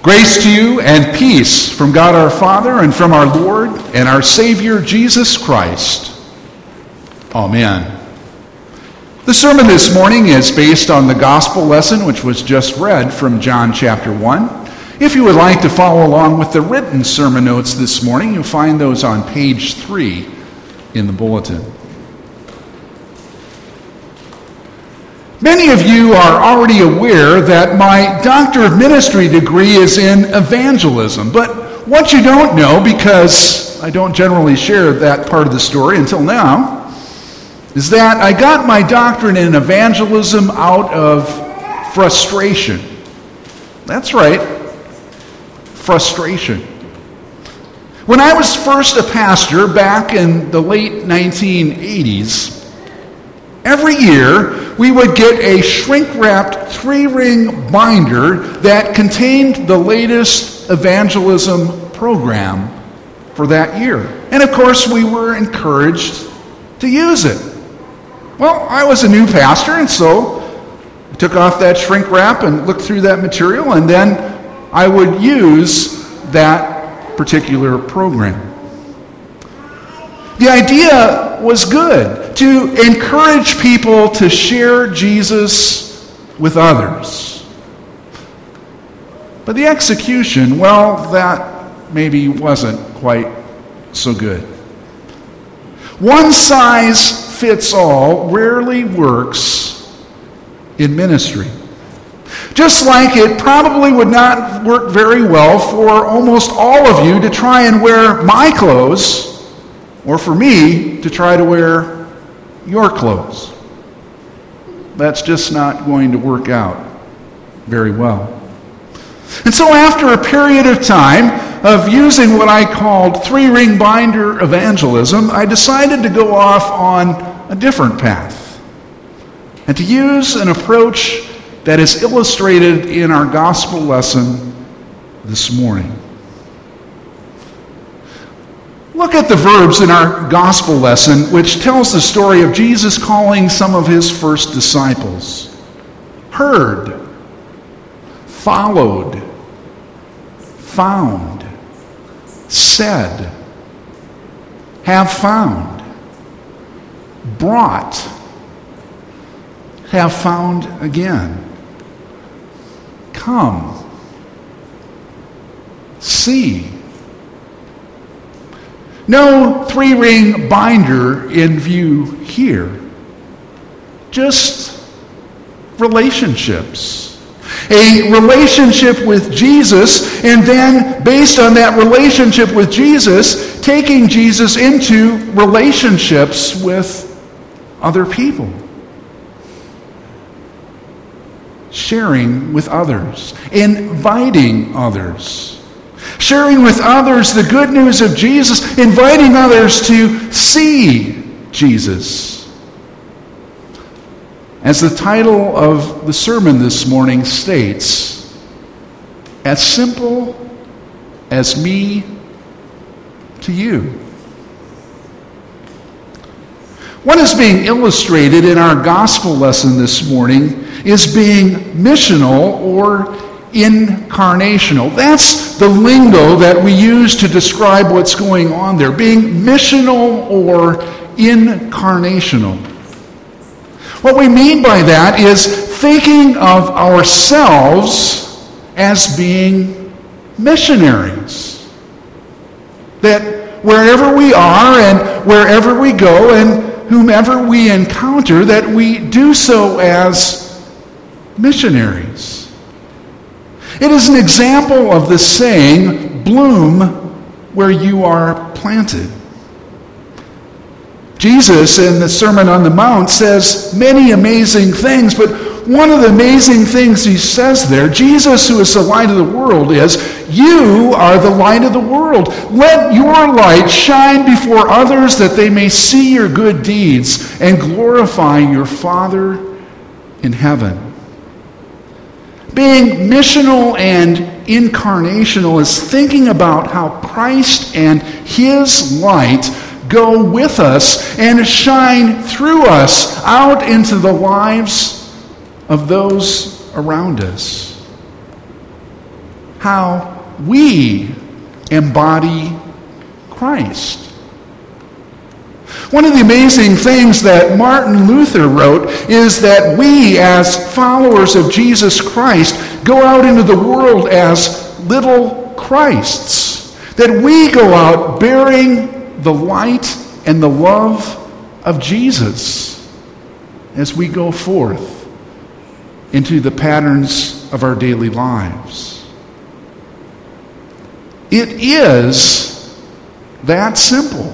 Grace to you and peace from God our Father and from our Lord and our Savior Jesus Christ. Amen. The sermon this morning is based on the gospel lesson which was just read from John chapter 1. If you would like to follow along with the written sermon notes this morning, you'll find those on page 3 in the bulletin. Many of you are already aware that my Doctor of Ministry degree is in evangelism. But what you don't know, because I don't generally share that part of the story until now, is that I got my doctorate in evangelism out of frustration. That's right, frustration. When I was first a pastor back in the late 1980s, every year, we would get a shrink-wrapped 3-ring binder that contained the latest evangelism program for that year. And of course, we were encouraged to use it. Well, I was a new pastor, and so I took off that shrink wrap and looked through that material, and then I would use that particular program. The idea was good, to encourage people to share Jesus with others. But the execution, well, that maybe wasn't quite so good. One size fits all rarely works in ministry. Just like it probably would not work very well for almost all of you to try and wear my clothes, or for me to try to wear your clothes. That's just not going to work out very well. And so after a period of time of using what I called 3-ring binder evangelism, I decided to go off on a different path and to use an approach that is illustrated in our gospel lesson this morning. Look at the verbs in our gospel lesson, which tells the story of Jesus calling some of his first disciples. Heard, followed, found, said, have found, brought, have found again, come, see. No 3-ring binder in view here. Just relationships. A relationship with Jesus, and then based on that relationship with Jesus, taking Jesus into relationships with other people. Sharing with others. Inviting others. Sharing with others the good news of Jesus, inviting others to see Jesus. As the title of the sermon this morning states, as simple as me to you. What is being illustrated in our gospel lesson this morning is being missional or incarnational. That's the lingo that we use to describe what's going on there. Being missional or incarnational. What we mean by that is thinking of ourselves as being missionaries. That wherever we are and wherever we go and whomever we encounter, that we do so as missionaries. It is an example of the saying, bloom where you are planted. Jesus in the Sermon on the Mount says many amazing things, but one of the amazing things he says there, Jesus who is the light of the world, is, you are the light of the world. Let your light shine before others that they may see your good deeds and glorify your Father in heaven. Being missional and incarnational is thinking about how Christ and his light go with us and shine through us out into the lives of those around us. how we embody Christ. One of the amazing things that Martin Luther wrote is that we, as followers of Jesus Christ, go out into the world as little Christs. That we go out bearing the light and the love of Jesus as we go forth into the patterns of our daily lives. It is that simple.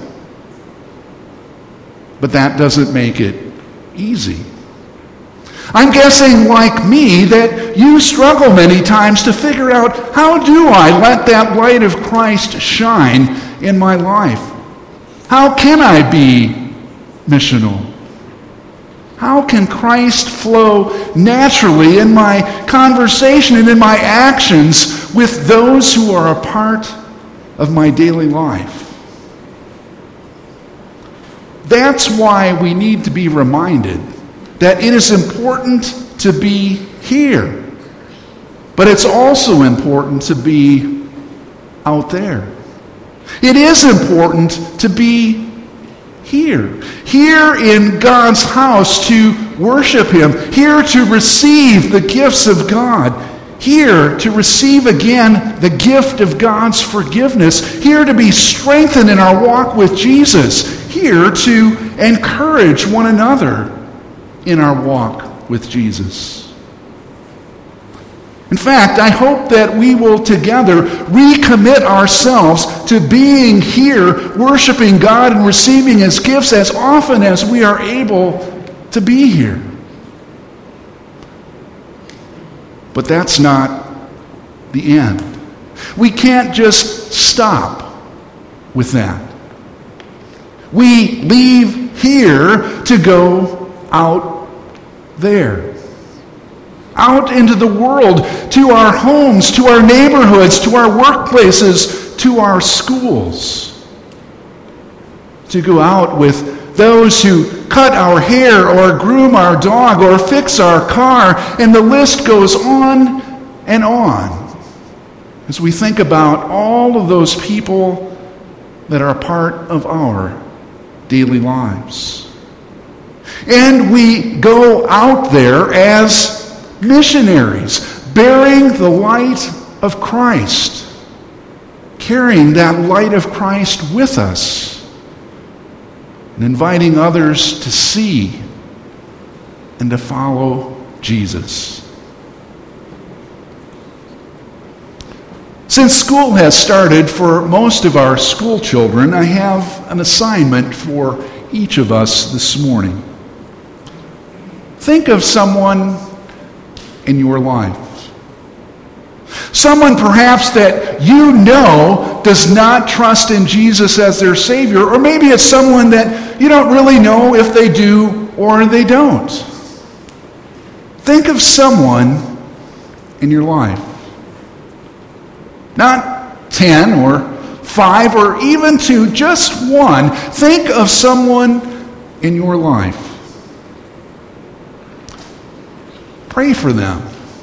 But that doesn't make it easy. I'm guessing, like me, that you struggle many times to figure out, how do I let that light of Christ shine in my life? How can I be missional? How can Christ flow naturally in my conversation and in my actions with those who are a part of my daily life? That's why we need to be reminded that it is important to be here, but it's also important to be out there. It is important to be here in God's house to worship Him, here to receive the gifts of God, here to receive again the gift of God's forgiveness, here to be strengthened in our walk with Jesus, here to encourage one another in our walk with Jesus. In fact, I hope that we will together recommit ourselves to being here, worshiping God and receiving His gifts as often as we are able to be here. But that's not the end. We can't just stop with that. We leave here to go out there. Out into the world, to our homes, to our neighborhoods, to our workplaces, to our schools. To go out with those who cut our hair or groom our dog or fix our car, and the list goes on and on as we think about all of those people that are part of our daily lives. And we go out there as missionaries, bearing the light of Christ, carrying that light of Christ with us, and inviting others to see and to follow Jesus. Since school has started for most of our school children, I have an assignment for each of us this morning. Think of someone in your life. Someone perhaps that you know does not trust in Jesus as their Savior, or maybe it's someone that you don't really know if they do or they don't. Think of someone in your life. Not 10 or 5 or even 2, just one. Think of someone in your life. Pray for them.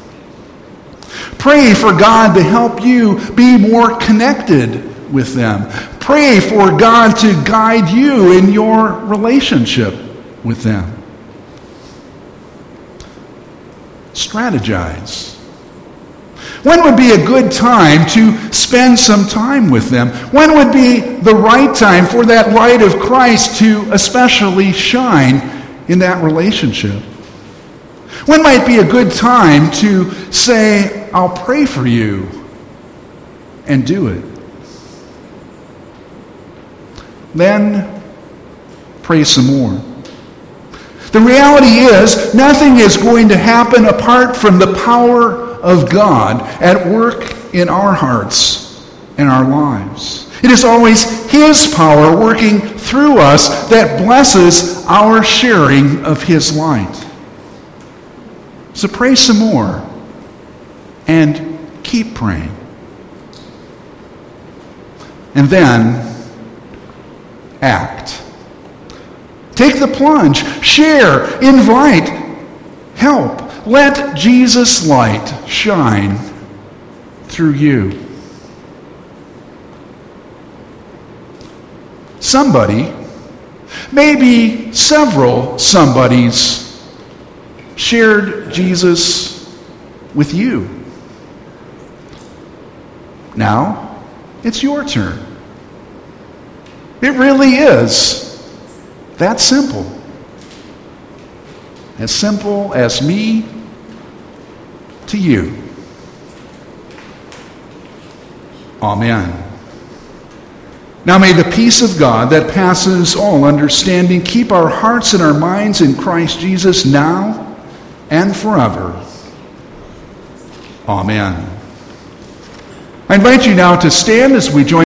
Pray for God to help you be more connected with them. Pray for God to guide you in your relationship with them. Strategize. When would be a good time to spend some time with them? When would be the right time for that light of Christ to especially shine in that relationship? When might be a good time to say, I'll pray for you, and do it? Then pray some more. The reality is, nothing is going to happen apart from the power of God at work in our hearts and our lives. It is always His power working through us that blesses our sharing of His light. So pray some more and keep praying. And then act. Take the plunge. Share. Invite. Help. Let Jesus' light shine through you. Somebody, maybe several somebodies, shared Jesus with you. Now, it's your turn. It really is that simple. As simple as me to you. Amen. Now may the peace of God that passes all understanding keep our hearts and our minds in Christ Jesus now and forever. Amen. I invite you now to stand as we join